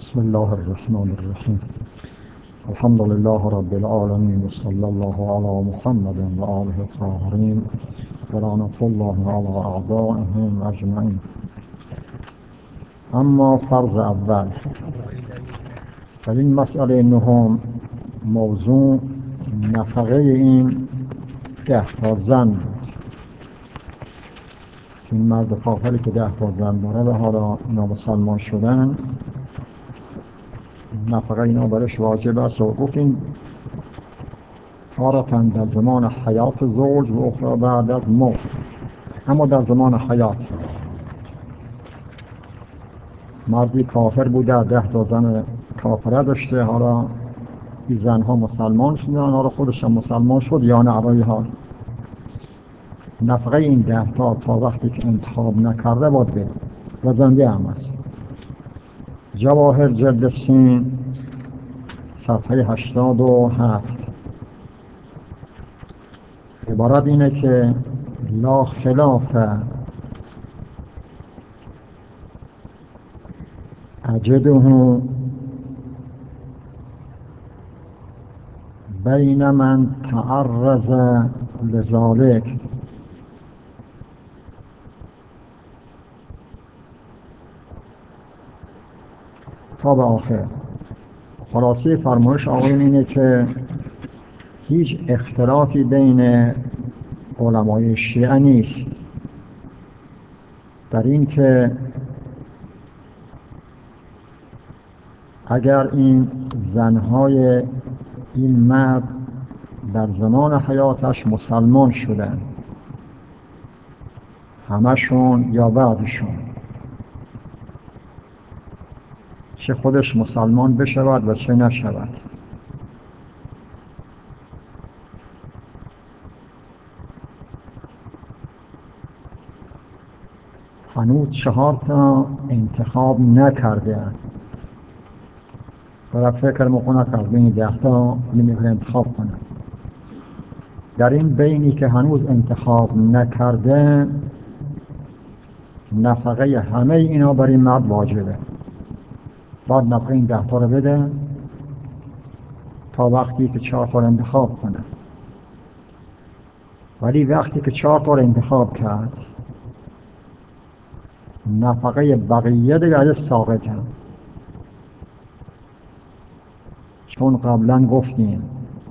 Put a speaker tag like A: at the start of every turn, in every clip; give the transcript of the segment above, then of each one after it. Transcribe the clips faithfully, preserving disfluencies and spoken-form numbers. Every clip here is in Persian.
A: بسم الله الرحمن الرحیم. الحمد لله رب العالمین و صلی الله علی محمد و آله الطاهرین و لعنة الله علی اعدائهم اجمعین. اما فرض اول در این مسئله نهم، موضوع نفقه این ده تا زن، این مرد کافری که ده تا زن داره و حالا اینا مسلمان شدن، نفقه اینا برش واجب است. و گفتیم تارة در زمان حیات زوج و اخرى بعد از موت. اما در زمان حیات مردی کافر بوده، ده تا زن کافره داشته، حالا این زنها مسلمان شدن، حالا خودش هم مسلمان شد یا نه، برای حال نفقه این ده تا تا وقتی که انتخاب نکرده باید بده و زنده هم است. جواهر جلد سین صفحه هشتاد و هفت عبارت اینه که لا خلاف اجده بین من تعرض لذالک. تا به آخر. خلاصه فرمایش آقایون اینه که هیچ اختلافی بین علمای شیعه نیست در این که اگر این زنهای این مرد در زمان حیاتش مسلمان شدن، همشون یا بعضشون، چه خودش مسلمان بشود و چه نشود، هنوز چهار تا انتخاب نکرده و فکر میکنه که از بین ده تا نمیخواد انتخاب کنه. در این بینی که هنوز انتخاب نکرده، نفقه همه اینا برای مرد واجبه. باید نفقه این ده تا رو بده تا وقتی که چهار تا انتخاب کنه. ولی وقتی که چهار تا انتخاب کرد، نفقه بقیه دیگه از ساقطه. چون قبلا گفتیم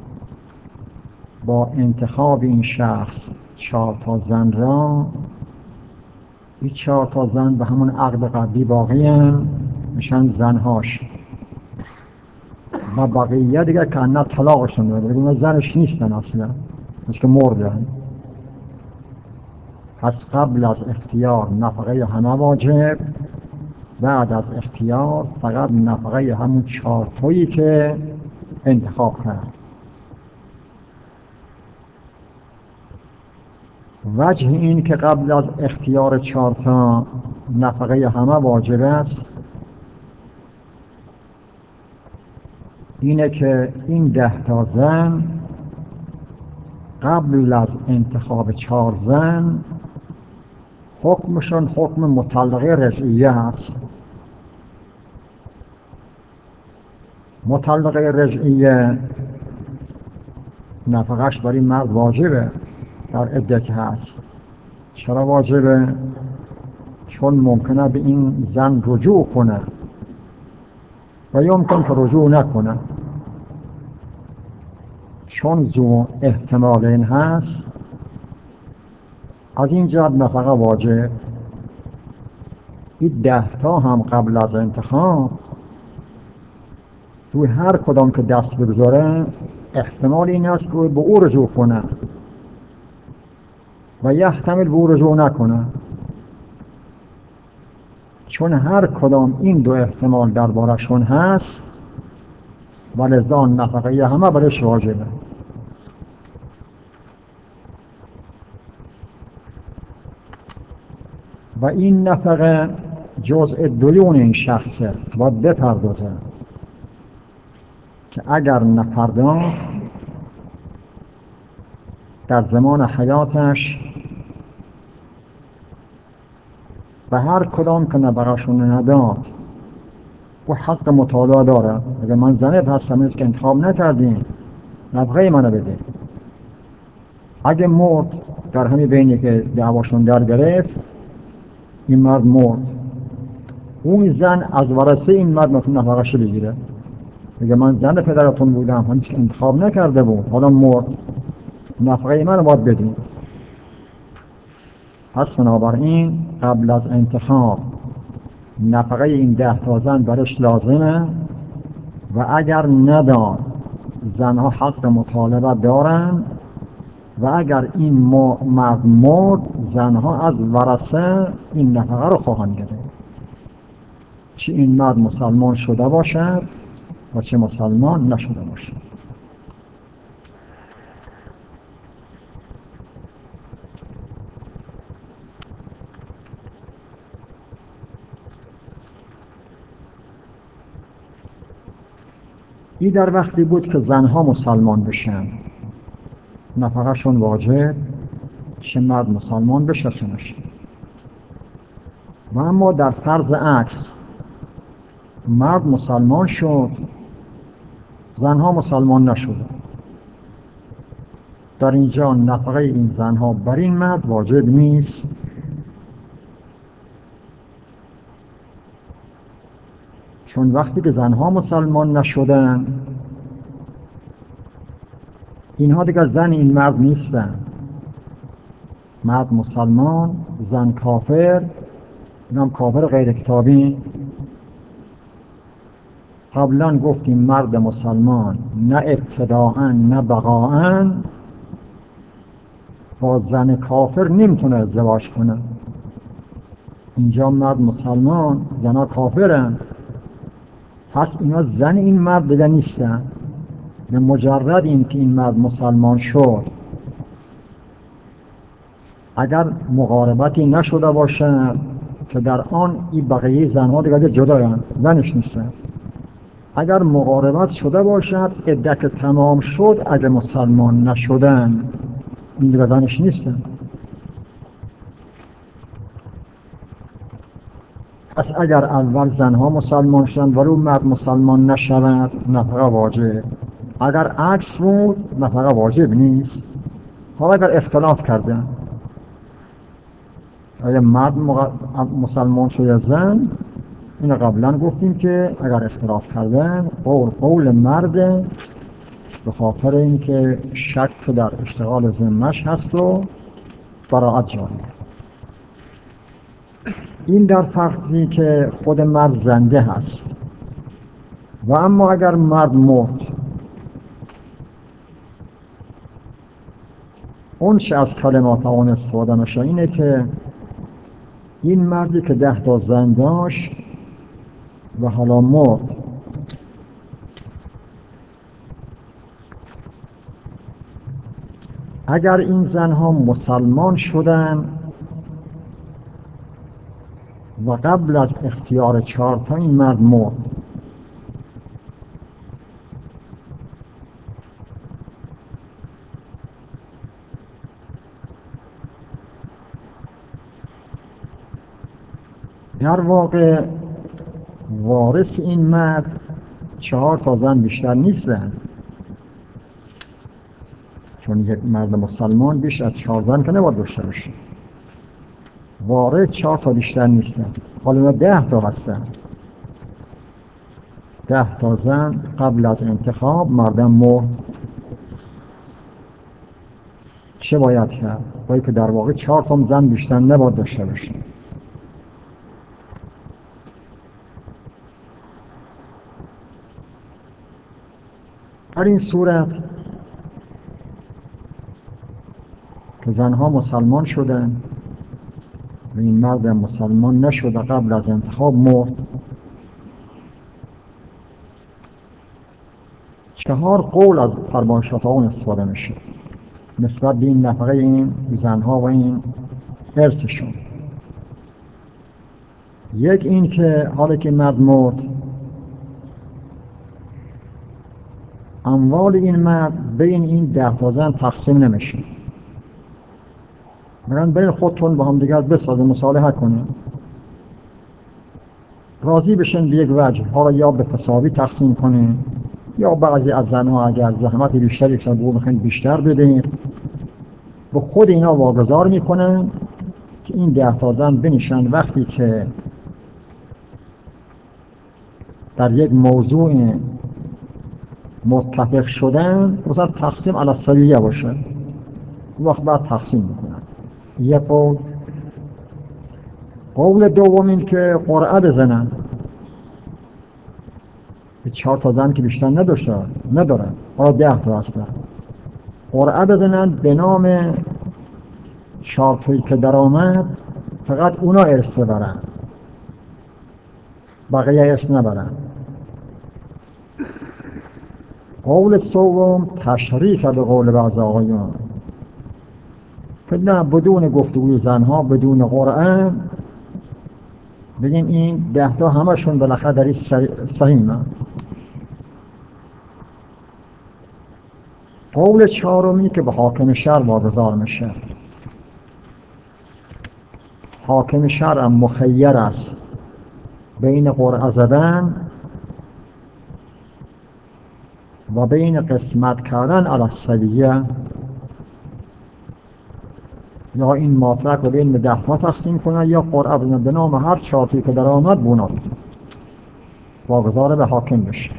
A: با انتخاب این شخص چهار تا زن را، این چهار تا زن به همون عقد قبلی باقی هم میشن زنهاش و بقیه دیگه که نه طلاقشون داده، دیگه زنش نیستن اصلا، مثل که مردن. پس قبل از اختیار نفقه همه واجب، بعد از اختیار فقط نفقه همون چهار تایی که انتخاب کرد. وجه این که قبل از اختیار چهار تا نفقه همه واجب است اینه که این ده تا زن قبل از انتخاب چهار زن حکمشون حکم مطلقه رجعیه هست. مطلقه رجعیه نفقهش برای مرد واجبه در عده که هست. چرا واجبه؟ چون ممکنه به این زن رجوع کنه و یمکن که رجوع نکنه. چون زو احتمال این هست، از این جهت نفقه واجب. این ده تا هم قبل از انتخاب توی هر کدام که دست بگذاره احتمال این است که به او رجوع کنه و یحتمل به او رجوع نکنه. چون هر کدام این دو احتمال دربارشون هست، ولذا نفقه همه برش واجبه. و این نفقه جزء دیون این شخصه، باید بپردازه که اگر نپرداخت در زمان حیاتش و هر کدام که نبراشون نداد او حق مطالعه داره. اگر من زنت هستم است که انتخاب نکردیم، نفقه منو بده. اگه مرد در همین بینی که دعواشون در گرفت، این مرد مرد، اون زن از ورثه این مرد میتونه نفقه‌اش بگیره. میگه من زن پدرتون بودم، هیچ که انتخاب نکرده بود، حالا مرد، نفقه منو باید بدین. پس بنابراین قبل از انتخاب نفقه این ده تا زن برش لازمه و اگر نداد زنها حق مطالبه دارن و اگر این مرد مرد زنها از ورثه این نفقه رو خواهند گرفت، چه این مرد مسلمان شده باشد و چه مسلمان نشده باشد. این در وقتی بود که زنها مسلمان بشن، نفقه شون واجب، چه مرد مسلمان بشه چه نشه. و اما در فرض عکس، مرد مسلمان شد، زنها مسلمان نشد، در اینجا نفقه این زنها بر این مرد واجب نیست، چون وقتی که زنها مسلمان نشدن، اینها دیگر زن این مرد نیستن. مرد مسلمان، زن کافر، اینم کافر غیر کتابی. قبلا گفتیم مرد مسلمان نه ابتداءً نه بقاءً با زن کافر نمیتونه ازدواج کنه. اینجا مرد مسلمان، زنها کافرن، پس اینا زن این مرد دیگه نیستن. به مجرد این که این مرد مسلمان شد، اگر مقاربتی نشده باشه که در آن این بقیه زنها دیگه جداین، زنش نیستن. اگر مقاربت شده باشد، عدت تمام شد، اگر مسلمان نشدن، این دیگه زنش نیستن. پس اگر اول زنها مسلمان شدن ولی اون مرد مسلمان نشود، نفقه واجب. اگر عکس بود، نفقه واجب نیست. حالا اگر اختلاف کردن، اگر مرد مسلمان شد یا زن، این قبلا گفتیم که اگر اختلاف کردن، قول قول مرد به خاطر اینکه شک در اشتغال ذمه‌اش هست و براءت جاری. این در فرضی که خود مرد زنده هست. و اما اگر مرد مرد، اون چه از کلمات آن استفاده میشه اینه که این مردی که ده تا زن داشت و حالا مرد، اگر این زنها مسلمان شدن و قبل از اختیار چهار تا این مرد مرد، در واقع وارث این مرد چهار تا زن بیشتر نیستن، چون یک مرد مسلمان بیش از چهار زن که نباید داشته باشه. وارث چهار تا بیشتر نیستن، حالا ده تا هستن. ده تا زن قبل از انتخاب مردم مرد، چه باید کرد؟ باید که در واقع چهار تا زن بیشتر نباید داشته باشه. در این صورت که زنها مسلمان شدن و این مرد مسلمان نشده، قبل از انتخاب مرد، چهار قول از فرمایشات استفاده میشه نسبت به این نفقه این زنها و این ارثشون. یک این که حالا که مرد مرد، اموال این مرد بین این ده تا زن تقسیم نمیشه. میگن بین خودتون با هم دیگر بسازید، مصالحه کنید. راضی بشن به یک وجه، حالا یا به تساوی تقسیم کنین یا بعضی از زنها اگر زحمت بیشتری بکشن بگو میخواین بیشتر بدین. به خود اینا واگذار میکنن که این ده تا زن بنشن وقتی که در یک موضوع متفق شدن مثلا تقسیم علی السویه باشه، وقت بعد تقسیم میکنن. یک قول. قول دوم این که قرعه بزنن. چهار تا زن که بیشتر نداشته ندارن، حالا ده تا هستن، قرعه بزنن به نام چهار تایی که در آمد فقط اونا ارث ببرن، بقیه ارث نبرن. قول سوم تشریف به قول بعض آقایون که نه، بدون گفتگوی زنها، بدون قرعه بگیم این ده تا همشون بالاخره در این سهیمن. قول چهارمی که به حاکم شهر واگذار میشه. حاکم شهر هم مخیر است بین قرعه زدن و بین قسمت کردن علی السویه، یا این مطلق رو بین ده تا تقسیم کنن یا قرعه بزنن به نام هر چارتی که در آمد بونا واگذار به حاکم بشه.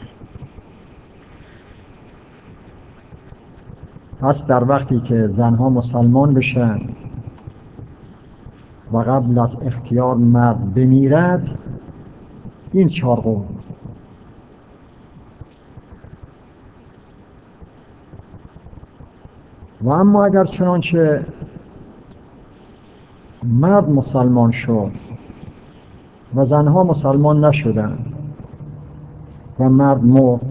A: پس در وقتی که زنها مسلمان بشن و قبل از اختیار مرد بمیرد، این چهار قول. و اما اگر چنانچه مرد مسلمان شد و زنها مسلمان نشدن و مرد مرد،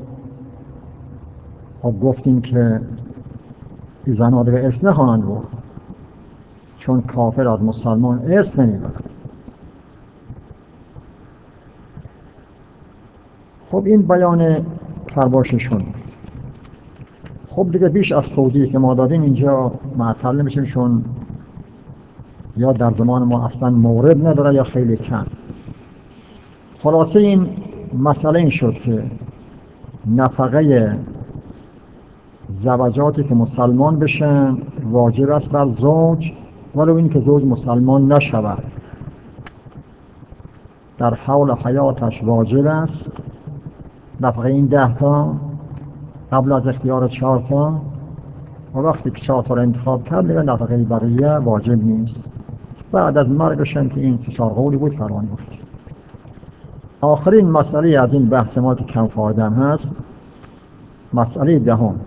A: خب گفتیم که این زنها دیگه ارث نخواهند برد، چون کافر از مسلمان ارث نمیبرد. خب این بیان کرباششون. خب دیگه بیش از توضیحی که ما دادیم اینجا معطل نمیشیم، چون یا در زمان ما اصلا مورد نداره یا خیلی کم. خلاصه این مسئله این شد که نفقه زوجاتی که مسلمان بشن واجب است بر زوج، ولو این که زوج مسلمان نشود، در حول حیاتش واجب است نفقه این ده تا قبل از اختیار چهار تا، و وقتی که چهار تا را انتخاب کرد دیگه نفقه بقیه واجب نیست. بعد از مرگشن که این چهار قولی بود فرمان گفت. آخرین مسئله از این بحث ما که کم فایده هست، مسئله دهم.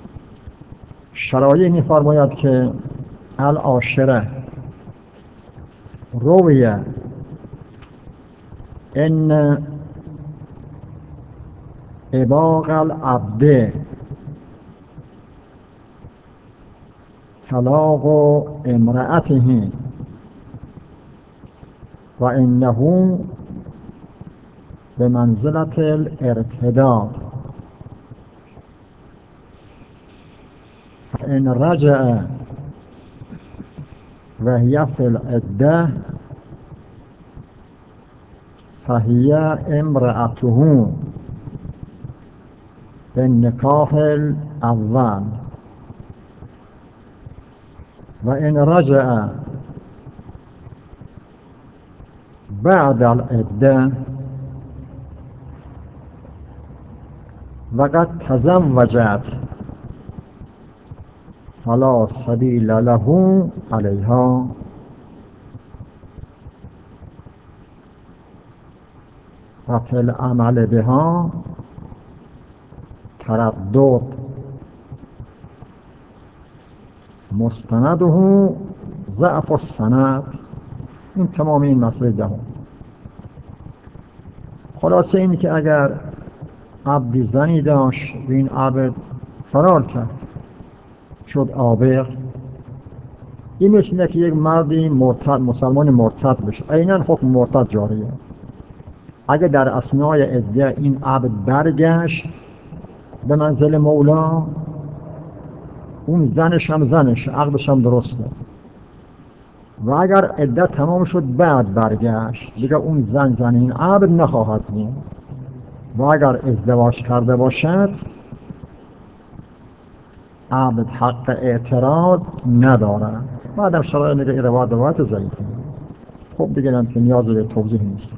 A: شرایع می‌فرماید که العاشره رویه ان اباق العبد طلاق امرأته و انه به منزلت الارتداد فإن رجع و هی فی العده فهی امرأته بالنکاح الاول و ان رجع بعد العده وقد تزوجت فلا سبیل له علیها و فی العمل بها تردد مستنده ضعف السند. این تمام این مسئله دهم. خلاصه اینی که اگر عبدی زنی داشت و این عبد فرار کرد شد عابق، این مثل که یک مردی مرتد مسلمان مرتد بشه، عیناً حکم مرتد جاریه. اگه در اثنای عده این عبد برگشت به منزل مولا، اون زنش هم زنش، عقدش هم درسته. و اگر عدت تمام شد بعد برگشت دیگه اون زن زن این عبد نخواهد بود. و اگر ازدواج کرده باشد عبد حق اعتراض ندارد. بعدم شرایط میگه این روایت روایت ضعیفه. خب دیگه هم که نیاز به توضیح نیست.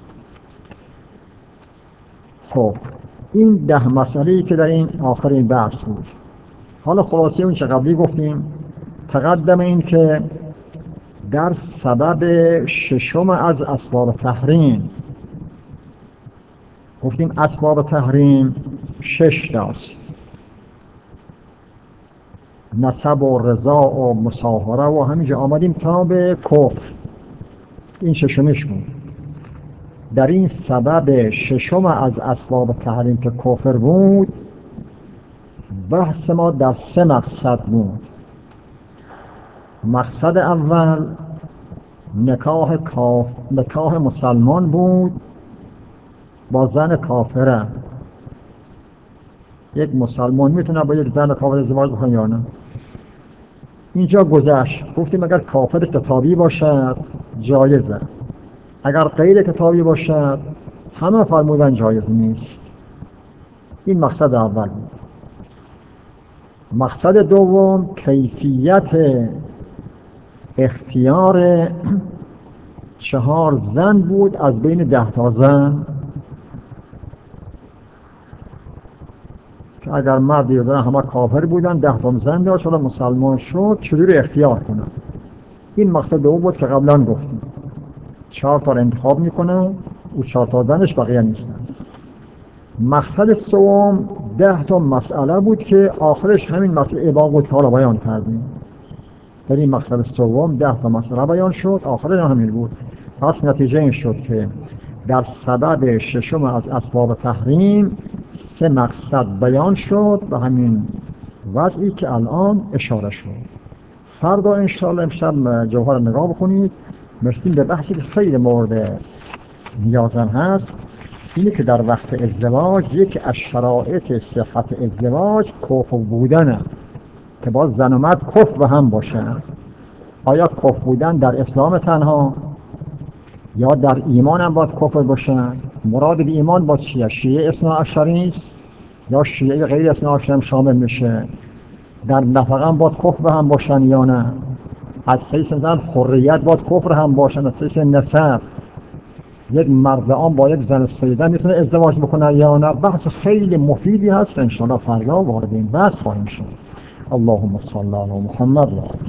A: خب این ده مسئله‌ای که در این آخرین بحث بود. حالا خلاصه اون چه قبلی گفتیم. تقدم این که در سبب ششم از اسباب تحریم گفتیم اسباب تحریم شش تاست: نسب و رضا و مصاهره و همینجا آمدیم تا به کفر. این ششمش بود. در این سبب ششم از اسباب تحریم که کفر بود بحث ما در سه مقصد بود. مقصد اول نکاح کاف... نکاح مسلمان بود با زن کافره. یک مسلمان میتونه با یک زن کافر ازدواج بکنه یا نه؟ اینجا گذشت گفتیم اگر کافر کتابی باشد جایزه، اگر غیر کتابی باشد همه فرمودن جایز نیست. این مقصد اول بود. مقصد دوم کیفیت اختیار چهار زن بود از بین ده تا زن، که اگر مردی و زن همه کافر بودن ده تا زن داشت حالا مسلمان شد چجوری اختیار کنه. این مقصد دوم بود که قبلا گفتیم چهار تا انتخاب میکنه او چهار تا زنش بقیه نیستن. مقصد سوم ده تا مسئله بود که آخرش همین مسئله با بود که حالا بیان کردیم. در این مقصد سوم ده تا مسئله بیان شد آخرش همین بود. پس نتیجه این شد که در سبب ششم از اسباب تحریم سه مقصد بیان شد و همین وضعی که الان اشاره شد. فردا انشاءالله امشب جوهر نگاه بکنید. مرسیم به بحثی که خیلی مورد نیازم هست، اینه که در وقت ازدواج یک از شرایط صحت ازدواج کفر بودنه که باز زن و مرد کفر به هم باشن. آیا کفر بودن در اسلام تنها یا در ایمان هم باید کفر باشن؟ مراد به ایمان با چیه؟ شیعه اثنا عشری است یا شیعه غیر اثنا عشری هم شامل میشه؟ در نفقه هم باید کفر به هم باشن یا نه؟ از حیث مثلا حریت باید کفر هم باشن؟ از حیث نسب یک مرد آن با یک زن سیده میتونه ازدواج بکنه یا نه؟ بحث خیلی مفیدی هست که انشاءالله فردا وارد این بحث خواهیم شد. اللهم صل علی محمد.